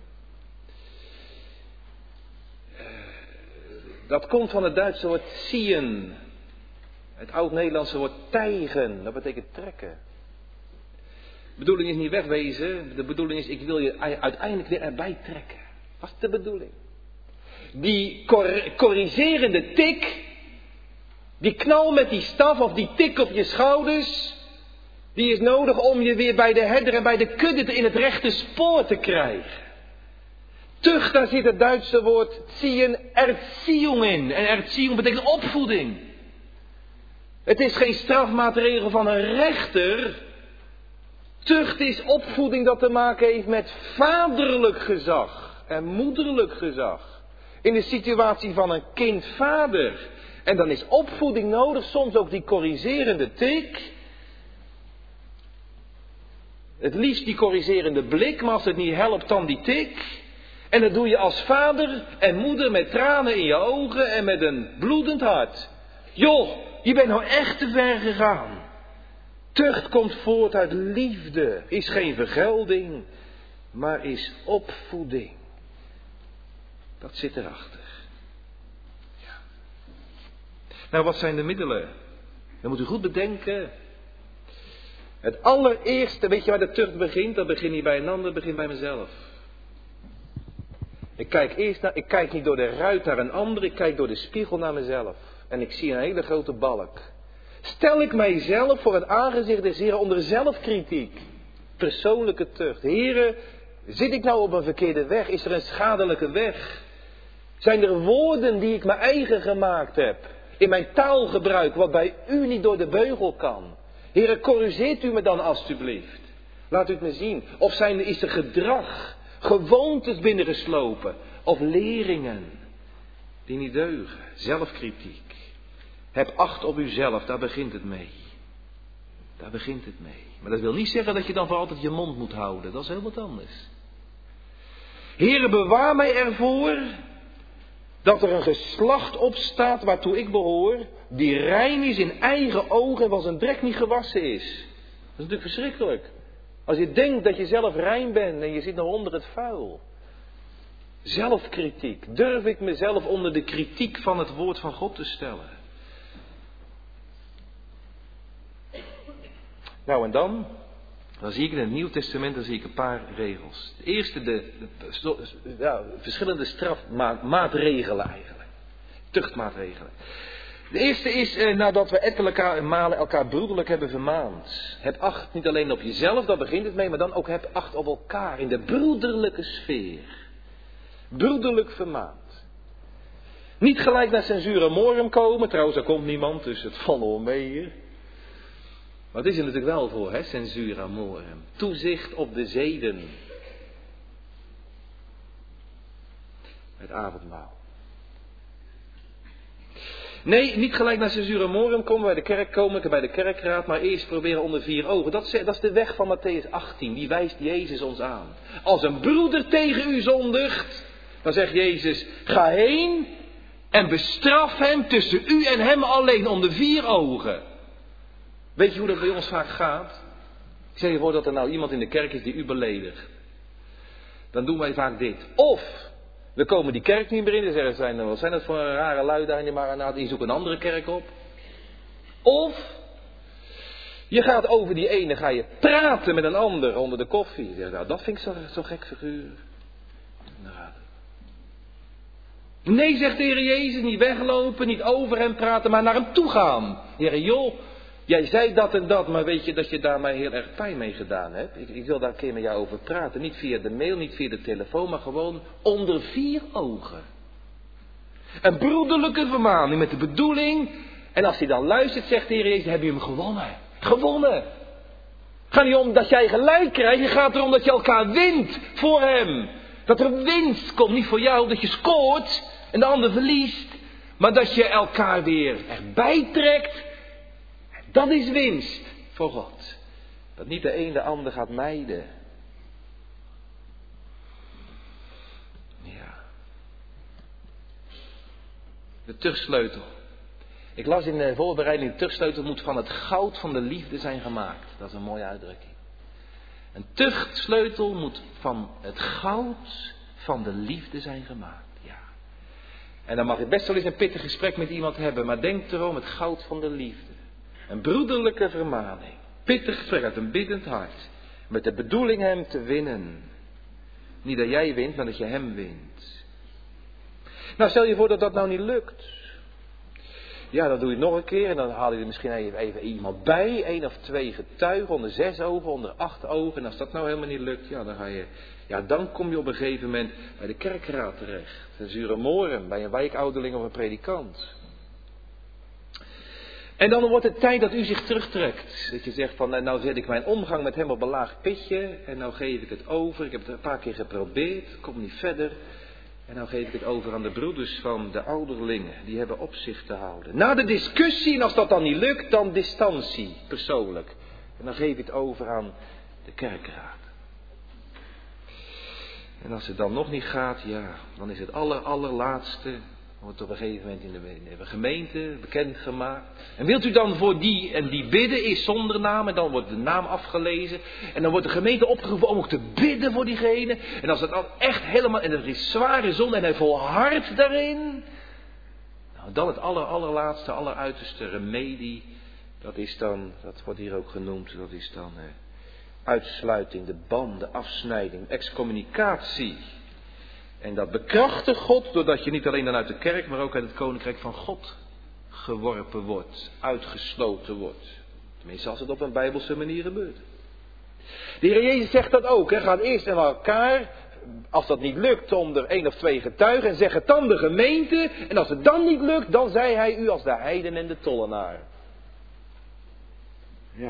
Dat komt van het Duitse woord ziehen. Het oud-Nederlandse woord tijgen. Dat betekent trekken. De bedoeling is niet wegwezen. De bedoeling is, ik wil je uiteindelijk weer erbij trekken. Dat is de bedoeling. Die corrigerende tik. Die knal met die staf of die tik op je schouders. Die is nodig om je weer bij de herder en bij de kudde in het rechte spoor te krijgen. Tucht, daar zit het Duitse woord ziehen, Erziehung in. En Erziehung betekent opvoeding. Het is geen strafmaatregel van een rechter. Tucht is opvoeding dat te maken heeft met vaderlijk gezag en moederlijk gezag. In de situatie van een kind-vader. En dan is opvoeding nodig, soms ook die corrigerende tik. Het liefst die corrigerende blik, maar als het niet helpt, dan die tik. En dat doe je als vader en moeder met tranen in je ogen en met een bloedend hart. Joh, je bent nou echt te ver gegaan. Tucht komt voort uit liefde, is geen vergelding, maar is opvoeding. Dat zit erachter. Ja. Nou, wat zijn de middelen? Dan moet u goed bedenken. Het allereerste, weet je waar de tucht begint? Dat begint niet bij een ander, dat begint bij mezelf. Ik kijk niet door de ruit naar een ander, ik kijk door de spiegel naar mezelf. En ik zie een hele grote balk. Stel ik mijzelf voor het aangezicht des Heren onder zelfkritiek. Persoonlijke tucht. Heren, zit ik nou op een verkeerde weg? Is er een schadelijke weg? Zijn er woorden die ik mijn eigen gemaakt heb? In mijn taalgebruik, wat bij u niet door de beugel kan? Heren, corrigeert u me dan alstublieft. Laat u het me zien. Of is er gedrag, gewoontes binnengeslopen. Of leringen die niet deugen. Zelfkritiek. Heb acht op uzelf, daar begint het mee. Daar begint het mee. Maar dat wil niet zeggen dat je dan voor altijd je mond moet houden. Dat is heel wat anders. Heere, bewaar mij ervoor dat er een geslacht opstaat waartoe ik behoor, die rein is in eigen ogen en van zijn drek niet gewassen is. Dat is natuurlijk verschrikkelijk. Als je denkt dat je zelf rein bent en je zit nog onder het vuil. Zelfkritiek. Durf ik mezelf onder de kritiek van het woord van God te stellen? Nou en dan zie ik in het Nieuw Testament een paar regels. De eerste, verschillende strafmaatregelen eigenlijk. Tuchtmaatregelen. De eerste is nadat we ettelijke malen elkaar broederlijk hebben vermaand. Heb acht niet alleen op jezelf, daar begint het mee, maar dan ook heb acht op elkaar in de broederlijke sfeer. Broederlijk vermaand. Niet gelijk naar censura morum komen, trouwens daar komt niemand, dus het valt wel mee hier. Maar het is er natuurlijk wel voor, hè, censura morum. Toezicht op de zeden. Het avondmaal. Nee, niet gelijk naar censura morum komen bij de kerk, komen bij de kerkraad, maar eerst proberen onder vier ogen. Dat is de weg van Mattheüs 18, die wijst Jezus ons aan. Als een broeder tegen u zondigt, dan zegt Jezus, ga heen en bestraf hem tussen u en hem alleen onder vier ogen. Weet je hoe dat bij ons vaak gaat? Ik zeg je voor dat er nou iemand in de kerk is die u beledigt. Dan doen wij vaak dit. Of we komen die kerk niet meer in en zeggen, wat zijn dat voor rare lui daar in de Maranaat, die zoeken een andere kerk op. Of je gaat over die ene, ga je praten met een ander onder de koffie. Je zegt, nou dat vind ik zo'n gek figuur. Nee, zegt de Heer Jezus, niet weglopen, niet over hem praten, maar naar hem toe gaan. Heer, joh, jij zei dat en dat, maar weet je dat je daar mij heel erg pijn mee gedaan hebt? Ik wil daar een keer met jou over praten. Niet via de mail, niet via de telefoon, maar gewoon onder vier ogen. Een broederlijke vermaning met de bedoeling. En als hij dan luistert, zegt de Heer Jezus, heb je hem gewonnen. Gewonnen. Het gaat niet om dat jij gelijk krijgt, het gaat erom dat je elkaar wint voor hem. Dat er winst komt, niet voor jou dat je scoort en de ander verliest. Maar dat je elkaar weer erbij trekt. Dat is winst voor God. Dat niet de een de ander gaat mijden. Ja. De tuchtsleutel. Ik las in de voorbereiding, de tuchtsleutel moet van het goud van de liefde zijn gemaakt. Dat is een mooie uitdrukking. Een tuchtsleutel moet van het goud van de liefde zijn gemaakt. Ja. En dan mag je best wel eens een pittig gesprek met iemand hebben, maar denk erom, het goud van de liefde. Een broederlijke vermaning. Pittig gesprek uit een biddend hart. Met de bedoeling hem te winnen. Niet dat jij wint, maar dat je hem wint. Nou, stel je voor dat dat nou niet lukt. Ja, dan doe je het nog een keer en dan haal je er misschien even iemand bij. 1 of 2 getuigen, onder 6 ogen, onder 8 ogen. En als dat nou helemaal niet lukt, dan kom je op een gegeven moment bij de kerkraad terecht. Censura morum, bij een wijkouderling of een predikant. En dan wordt het tijd dat u zich terugtrekt. Dat je zegt van, nou zet ik mijn omgang met hem op een laag pitje. En nou geef ik het over. Ik heb het een paar keer geprobeerd. Kom niet verder. En nou geef ik het over aan de broeders van de ouderlingen. Die hebben opzicht te houden. Na de discussie, en als dat dan niet lukt, dan distantie, persoonlijk. En dan geef ik het over aan de kerkraad. En als het dan nog niet gaat, ja, dan is het allerlaatste, wordt op een gegeven moment in de gemeente bekendgemaakt. En wilt u dan voor die en die bidden, is zonder naam, en dan wordt de naam afgelezen. En dan wordt de gemeente opgeroepen om ook te bidden voor diegene. En als het dan echt helemaal, en er is zware zonde en hij volhardt daarin. Nou, dan het allerlaatste, alleruiterste remedie, dat is dan, dat wordt hier ook genoemd, dat is dan uitsluiting, de ban, de afsnijding, excommunicatie. En dat bekrachtigt God doordat je niet alleen dan uit de kerk, maar ook uit het koninkrijk van God geworpen wordt, uitgesloten wordt. Tenminste als het op een bijbelse manier gebeurt. De Heer Jezus zegt dat ook. Gaat eerst naar elkaar, als dat niet lukt, om er 1 of 2 getuigen en zeg het dan de gemeente. En als het dan niet lukt, dan zei hij u als de heiden en de tollenaar. Ja.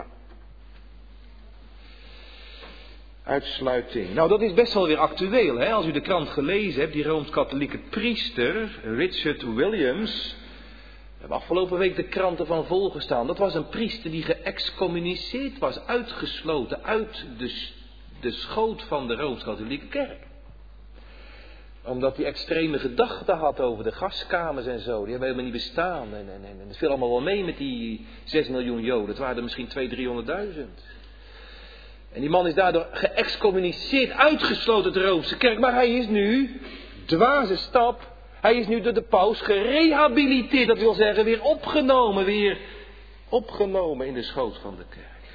Uitsluiting. Nou, dat is best wel weer actueel, hè? Als u de krant gelezen hebt, die Rooms-Katholieke priester, Richard Williams. We hebben afgelopen week de kranten van volgestaan. Dat was een priester die geëxcommuniceerd was, uitgesloten uit de schoot van de Rooms-Katholieke kerk. Omdat hij extreme gedachten had over de gaskamers en zo. Die hebben helemaal niet bestaan. En het viel allemaal wel mee met die 6 miljoen Joden. Het waren er misschien 200.000-300.000. En die man is daardoor geëxcommuniceerd, uitgesloten uit de Roomse kerk. Maar hij is nu, dwaze stap, hij is nu door de paus gerehabiliteerd. Dat wil zeggen, weer opgenomen in de schoot van de kerk.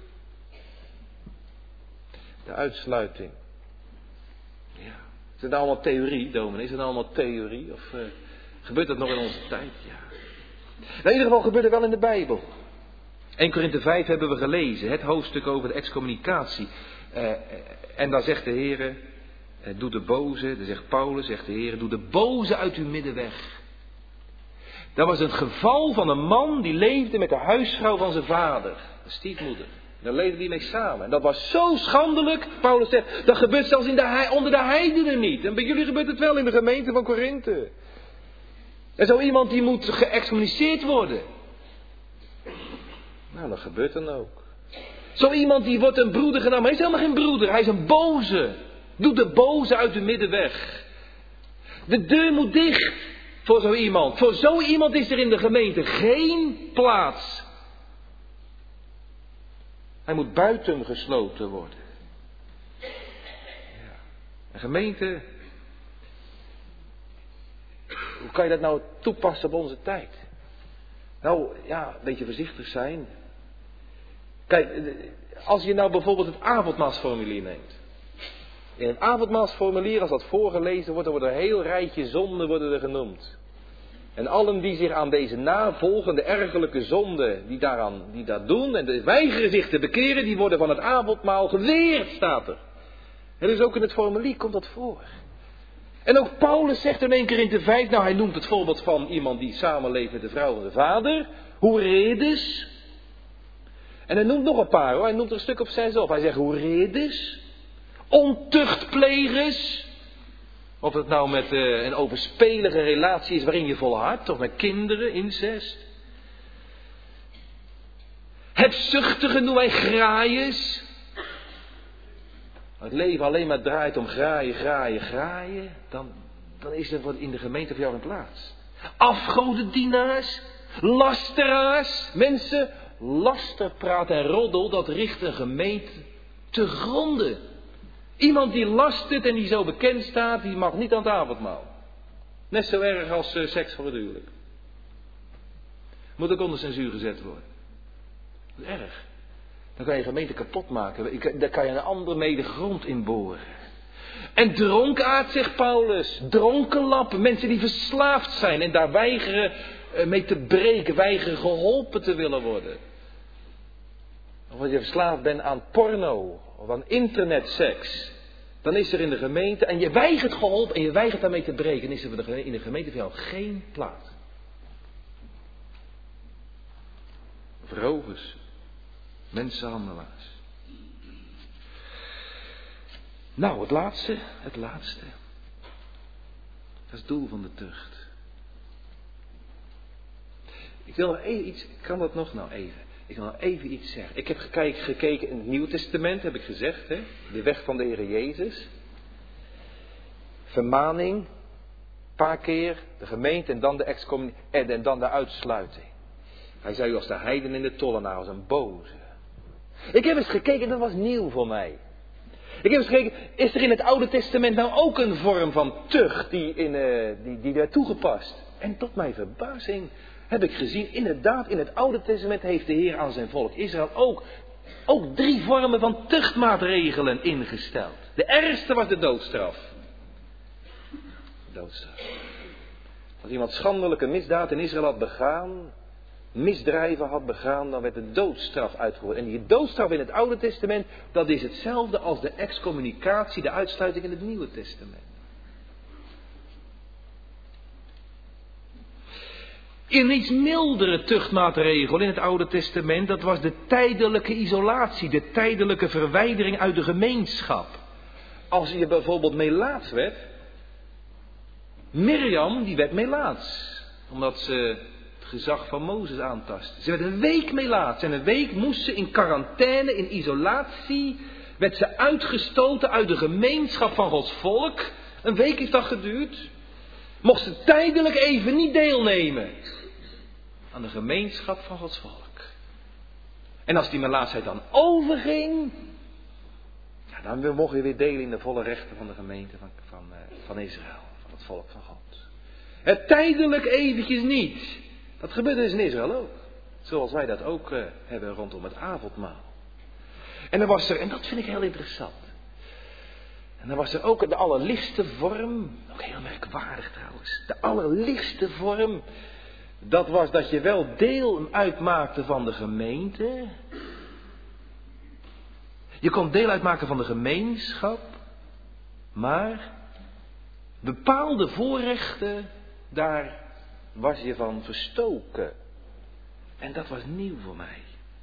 De uitsluiting. Ja. Is het nou allemaal theorie, dominee? Is het nou allemaal theorie? Of gebeurt dat nog in onze tijd? Ja. In ieder geval gebeurt het wel in de Bijbel. 1 Korinthe 5 hebben we gelezen, het hoofdstuk over de excommunicatie. En dan zegt de Heer, doe de boze, dan zegt Paulus, zegt de Heer, doe de boze uit uw midden weg. Dat was een geval van een man die leefde met de huisvrouw van zijn vader, de stiefmoeder. Daar leefde die mee samen. En dat was zo schandelijk, Paulus zegt, dat gebeurt zelfs onder de heidenen niet. En bij jullie gebeurt het wel in de gemeente van Korinthe. En zo iemand die moet geëxcommuniceerd worden. Nou, dat gebeurt dan ook. Zo iemand die wordt een broeder genomen. Hij is helemaal geen broeder, hij is een boze. Doe de boze uit de midden weg. De deur moet dicht voor zo iemand. Voor zo iemand is er in de gemeente geen plaats. Hij moet buiten gesloten worden. Ja. Een gemeente. Hoe kan je dat nou toepassen op onze tijd? Nou, ja, een beetje voorzichtig zijn. Kijk, als je nou bijvoorbeeld het avondmaalsformulier neemt. In het avondmaalsformulier, als dat voorgelezen wordt, dan wordt een heel rijtje zonden worden er genoemd. En allen die zich aan deze navolgende ergerlijke zonde, die dat doen en weigeren zich te bekeren, die worden van het avondmaal geweerd, staat er. En dus ook in het formulier komt dat voor. En ook Paulus zegt in 1 Korinthe 5, nou hij noemt het voorbeeld van iemand die samenleeft met de vrouw van de vader, hoeredes. En hij noemt nog een paar hoor, hij noemt er een stuk of 6 op. Hij zegt hoeredes, ontuchtplegers. Of het nou met een overspelige relatie is waarin je volhardt, of met kinderen, incest. Hebzuchtigen noemen wij graaiers. Het leven alleen maar draait om graaien. Dan is er wat in de gemeente voor jou een plaats. Afgodendienaars, lasteraars, mensen, lasterpraat en roddel, dat richt een gemeente te gronden. Iemand die lastert en die zo bekend staat, die mag niet aan het avondmaal. Net zo erg als seks voor het huwelijk. Moet ook onder censuur gezet worden. Dat is erg. Dan kan je gemeente kapot maken. Daar kan je een ander mee de grond in boren. En dronkaard, zegt Paulus. Dronkenlappen. Mensen die verslaafd zijn en daar weigeren mee te breken. Weigeren geholpen te willen worden. Of als je verslaafd bent aan porno. Of aan internetseks. Dan is er in de gemeente. En je weigert geholpen en je weigert daarmee te breken. Dan is er in de gemeente voor jou geen plaats. Of rovers. Mensenhandelaars. Nou, het laatste. Dat is het doel van de tucht. Ik wil nog even iets, kan dat nog? Nou even. Ik wil nog even iets zeggen. Ik heb gekeken in het Nieuwe Testament, heb ik gezegd. Hè? De weg van de Heer Jezus. Vermaning. Een paar keer. De gemeente en dan de excommunicatie. En dan de uitsluiting. Hij zei u als de heiden en de tollenaar, als een boze. Ik heb eens gekeken, dat was nieuw voor mij. Ik heb eens gekeken, is er in het Oude Testament nou ook een vorm van tucht die werd toegepast? En tot mijn verbazing heb ik gezien, inderdaad, in het Oude Testament heeft de Heer aan zijn volk Israël ook 3 vormen van tuchtmaatregelen ingesteld. De ergste was de doodstraf. Doodstraf. Als iemand schandelijke misdaad in Israël had begaan, misdrijven had begaan, dan werd de doodstraf uitgevoerd. En die doodstraf in het Oude Testament, dat is hetzelfde als de excommunicatie, de uitsluiting in het Nieuwe Testament. Een iets mildere tuchtmaatregel in het Oude Testament, dat was de tijdelijke isolatie, de tijdelijke verwijdering uit de gemeenschap. Als je bijvoorbeeld melaats werd, Mirjam die werd melaats, omdat ze het gezag van Mozes aantastte. Ze werd een week melaats en een week moest ze in quarantaine, in isolatie, werd ze uitgestoten uit de gemeenschap van Gods volk. Een week heeft dat geduurd. Mocht ze tijdelijk even niet deelnemen aan de gemeenschap van Gods volk. En als die melaatsheid dan overging, ja, dan mocht je weer delen in de volle rechten van de gemeente van Israël, van het volk van God. Het tijdelijk eventjes niet. Dat gebeurde dus in Israël ook. Zoals wij dat ook hebben rondom het avondmaal. En dan was er, en dat vind ik heel interessant. En dan was er ook de allerlichtste vorm, ook heel merkwaardig trouwens, de allerlichtste vorm, dat was dat je wel deel uitmaakte van de gemeente. Je kon deel uitmaken van de gemeenschap, maar bepaalde voorrechten, daar was je van verstoken. En dat was nieuw voor mij.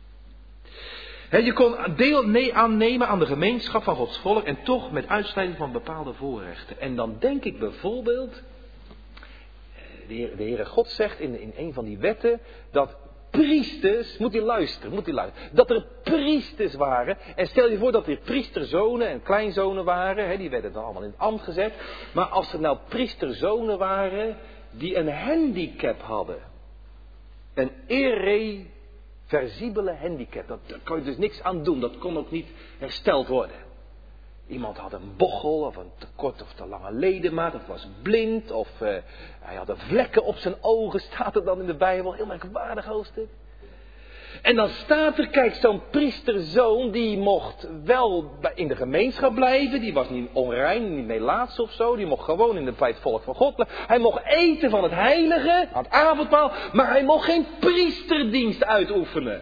Je kon deel aannemen aan de gemeenschap van Gods volk en toch met uitsluiting van bepaalde voorrechten. En dan denk ik bijvoorbeeld, de Heere God zegt in een van die wetten, dat priesters, moet je luisteren, dat er priesters waren. En stel je voor dat er priesterzonen en kleinzonen waren, die werden dan allemaal in het ambt gezet. Maar als er nou priesterzonen waren die een handicap hadden, een irreversibele handicap, daar kon je dus niks aan doen, dat kon ook niet hersteld worden. Iemand had een bochel of een te kort of te lange ledemaat, of was blind, of hij had vlekken op zijn ogen, staat er dan in de Bijbel, heel merkwaardig hoofdstuk. En dan staat er, kijk, zo'n priesterzoon, die mocht wel in de gemeenschap blijven, die was niet onrein, niet melaats of zo, die mocht gewoon bij het volk van God blijven. Hij mocht eten van het heilige, aan het avondmaal, maar hij mocht geen priesterdienst uitoefenen.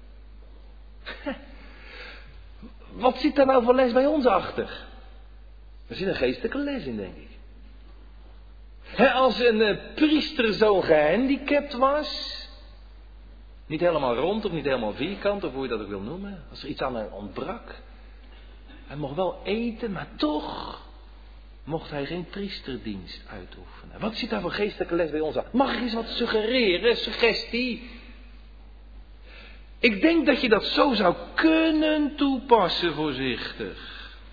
Wat zit daar nou voor les bij ons achter? Er zit een geestelijke les in, denk ik. Als een priesterzoon gehandicapt was, niet helemaal rond of niet helemaal vierkant, of hoe je dat ook wil noemen, als er iets aan hem ontbrak, hij mocht wel eten, maar toch mocht hij geen priesterdienst uitoefenen. Wat zit daar voor geestelijke les bij ons aan? Mag ik eens wat suggereren, suggestie? Ik denk dat je dat zo zou kunnen toepassen, voorzichtig.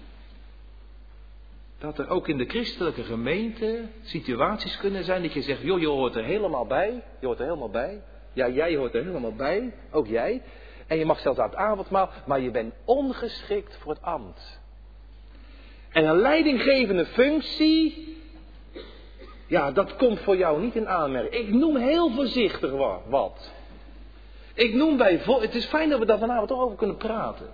Dat er ook in de christelijke gemeente situaties kunnen zijn dat je zegt, joh, je hoort er helemaal bij. Je hoort er helemaal bij. Ja, jij hoort er helemaal bij. Ook jij. En je mag zelfs aan het avondmaal, maar je bent ongeschikt voor het ambt. En een leidinggevende functie, ja, dat komt voor jou niet in aanmerking. Ik noem heel voorzichtig wat. Ik noem het is fijn dat we daar vanavond toch over kunnen praten.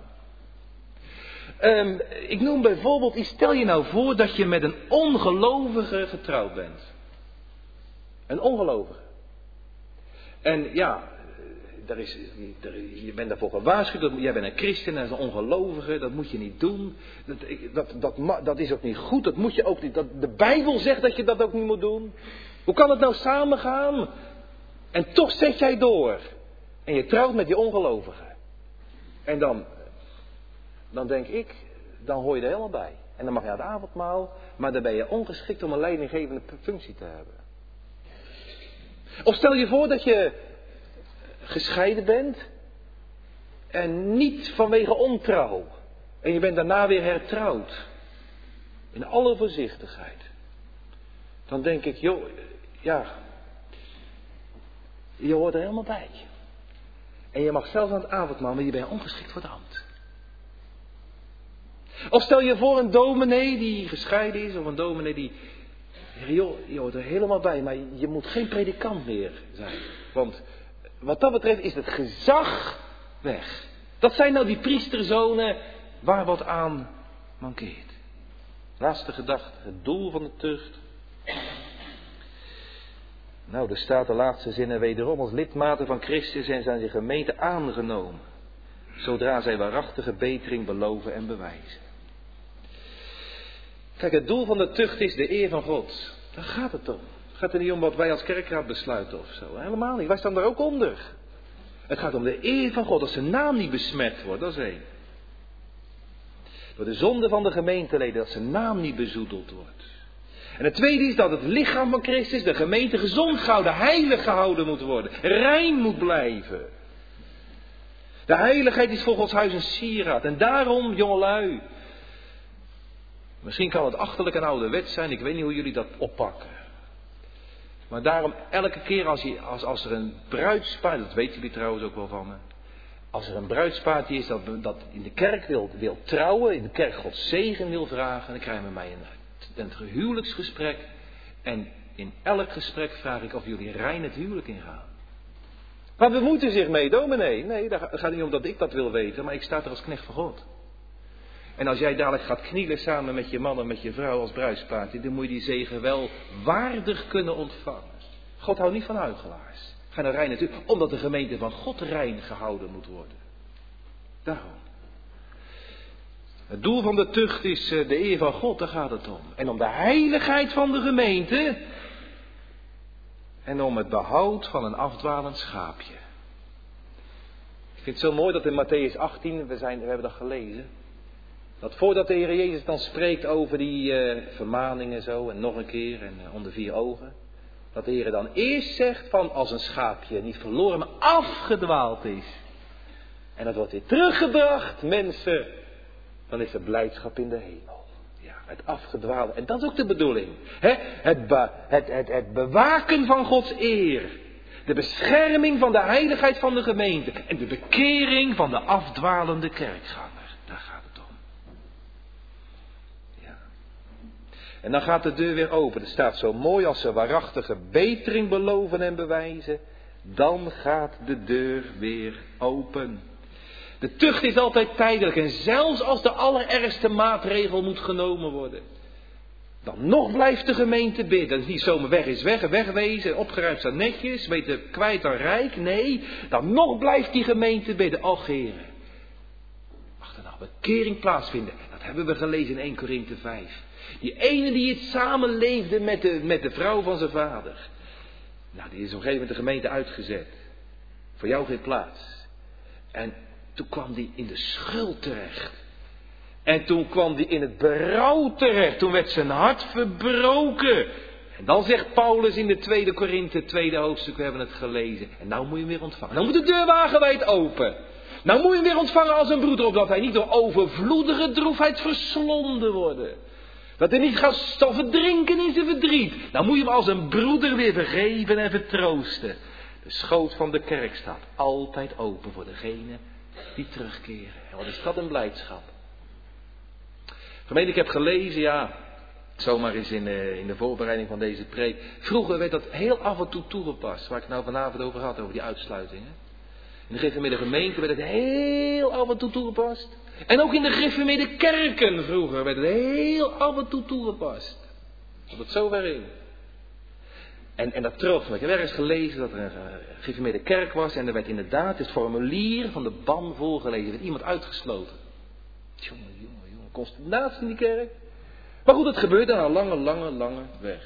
Ik noem bijvoorbeeld, stel je nou voor dat je met een ongelovige getrouwd bent. Een ongelovige. En ja, je bent daarvoor gewaarschuwd, jij bent een christen en een ongelovige, dat moet je niet doen. Dat is ook niet goed, dat moet je ook niet. De Bijbel zegt dat je dat ook niet moet doen. Hoe kan het nou samengaan? En toch zet jij door. En je trouwt met die ongelovige. En dan denk ik, dan hoor je er helemaal bij. En dan mag je aan het avondmaal, maar dan ben je ongeschikt om een leidinggevende functie te hebben. Of stel je voor dat je gescheiden bent. En niet vanwege ontrouw. En je bent daarna weer hertrouwd. In alle voorzichtigheid. Dan denk ik, joh, ja. Je hoort er helemaal bij. En je mag zelfs aan het avondmaal, maar je bent ongeschikt voor het ambt. Of stel je voor een dominee die gescheiden is, of een dominee die... Joh, je hoort er helemaal bij, maar je moet geen predikant meer zijn. Want wat dat betreft is het gezag weg. Dat zijn nou die priesterzonen waar wat aan mankeert. Laatste gedachte, het doel van de tucht. Nou, er staat de laatste zinnen wederom. Als lidmaten van Christus zijn zijn de gemeente aangenomen. Zodra zij waarachtige betering beloven en bewijzen. Kijk, het doel van de tucht is de eer van God. Daar gaat het om. Het gaat er niet om wat wij als kerkraad besluiten of zo. Helemaal niet. Wij staan daar ook onder. Het gaat om de eer van God. Dat zijn naam niet besmet wordt. Dat is één. Door de zonde van de gemeenteleden. Dat zijn naam niet bezoedeld wordt. En het tweede is dat het lichaam van Christus, de gemeente, gezond gehouden, heilig gehouden moet worden. Rein moet blijven. De heiligheid is voor Gods huis een sieraad. En daarom, jongelui. Misschien kan het achterlijk en ouderwets zijn. Ik weet niet hoe jullie dat oppakken. Maar daarom elke keer als er een bruidspaar, dat weten jullie trouwens ook wel van me. Als er een bruidspaartje is dat in de kerk wil trouwen, in de kerk Gods zegen wil vragen, dan krijgen we mij een huwelijksgesprek. En in elk gesprek vraag ik of jullie rein het huwelijk ingaan. Maar we moeten zich mee, dominee. Nee, daar gaat niet om dat ik dat wil weten, maar ik sta er als knecht van God. En als jij dadelijk gaat knielen samen met je man en met je vrouw als bruidspaartje, dan moet je die zegen wel waardig kunnen ontvangen. God houdt niet van huichelaars. Ga naar rein natuurlijk, omdat de gemeente van God rein gehouden moet worden. Daarom. Het doel van de tucht is de eer van God, daar gaat het om. En om de heiligheid van de gemeente. En om het behoud van een afdwalend schaapje. Ik vind het zo mooi dat in Mattheüs 18, we hebben dat gelezen. Dat voordat de Heer Jezus dan spreekt over die vermaningen zo en nog een keer en onder 4 ogen. Dat de Heer dan eerst zegt van als een schaapje niet verloren maar afgedwaald is. En dat wordt weer teruggebracht, mensen. Dan is er blijdschap in de hemel. Ja, het afgedwaalde. En dat is ook de bedoeling. Het bewaken van Gods eer. De bescherming van de heiligheid van de gemeente. En de bekering van de afdwalende kerkganger. Daar gaat het om. Ja. En dan gaat de deur weer open. Er staat zo mooi als ze waarachtige betering beloven en bewijzen. Dan gaat de deur weer open. De tucht is altijd tijdelijk en zelfs als de allerergste maatregel moet genomen worden. Dan nog blijft de gemeente bidden. Dat is niet zomaar weg is weg en wegwezen, opgeruimd staat netjes, beter kwijt dan rijk. Nee, dan nog blijft die gemeente bidden. Och heren, mag er nou bekering plaatsvinden? Dat hebben we gelezen in 1 Korinthe 5. Die ene die het samenleefde met de vrouw van zijn vader. Nou, die is op een gegeven moment de gemeente uitgezet. Voor jou geen plaats. En toen kwam die in de schuld terecht. En toen kwam die in het berouw terecht. Toen werd zijn hart verbroken. En dan zegt Paulus in de 2 Korinthe, 2e hoofdstuk, we hebben het gelezen. En nou moet je hem weer ontvangen. Nou moet de deur wagenwijd open. Nou moet je hem weer ontvangen als een broeder, opdat hij niet door overvloedige droefheid verslonden wordt. Dat hij niet zal verdrinken in zijn verdriet. Nou moet je hem als een broeder weer vergeven en vertroosten. De schoot van de kerk staat altijd open voor degene die terugkeren. En wat is dat een blijdschap. Gemeente, ik heb gelezen, ja, zomaar eens in de voorbereiding van deze preek. Vroeger werd dat heel af en toe toegepast, waar ik het nou vanavond over had, over die uitsluitingen. In de gereformeerde gemeente werd het heel af en toe toegepast. En ook in de gereformeerde kerken vroeger werd het heel af en toe toegepast. Tot het zover in. En dat trof me. Ik heb ergens gelezen dat er een gereformeerde kerk was. En er werd inderdaad het formulier van de ban voorgelezen. Er werd iemand uitgesloten. Jongen, consternatie in die kerk. Maar goed, het gebeurde dan een lange weg.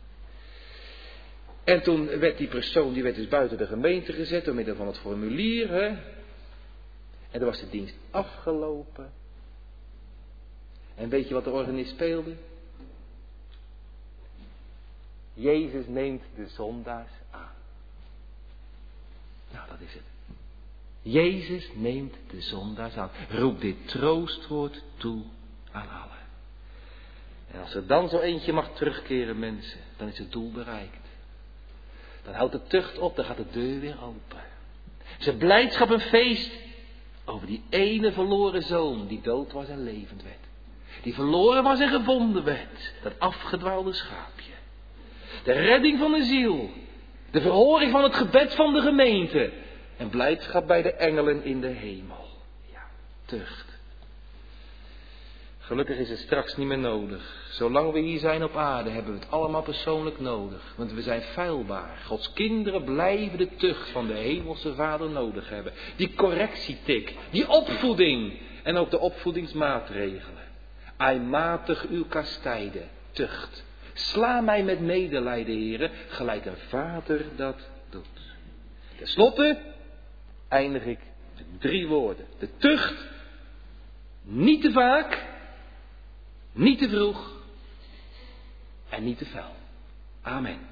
En toen werd die persoon, die werd dus buiten de gemeente gezet door middel van het formulier. Hè? En dan was de dienst afgelopen. En weet je wat de organist speelde? Jezus neemt de zondaars aan. Nou, dat is het. Jezus neemt de zondaars aan. Roep dit troostwoord toe aan allen. En als er dan zo eentje mag terugkeren, mensen, dan is het doel bereikt. Dan houdt de tucht op, dan gaat de deur weer open. Zijn blijdschap een feest over die ene verloren zoon die dood was en levend werd. Die verloren was en gevonden werd. Dat afgedwaalde schaapje. De redding van de ziel. De verhoring van het gebed van de gemeente. En blijdschap bij de engelen in de hemel. Ja, tucht. Gelukkig is het straks niet meer nodig. Zolang we hier zijn op aarde hebben we het allemaal persoonlijk nodig. Want we zijn feilbaar. Gods kinderen blijven de tucht van de hemelse Vader nodig hebben. Die correctietik, die opvoeding en ook de opvoedingsmaatregelen. Aimatig uw kastijden, tucht. Sla mij met medelijden, heren, gelijk een vader dat doet. Ten slotte eindig ik met 3 woorden. De tucht, niet te vaak, niet te vroeg en niet te fel. Amen.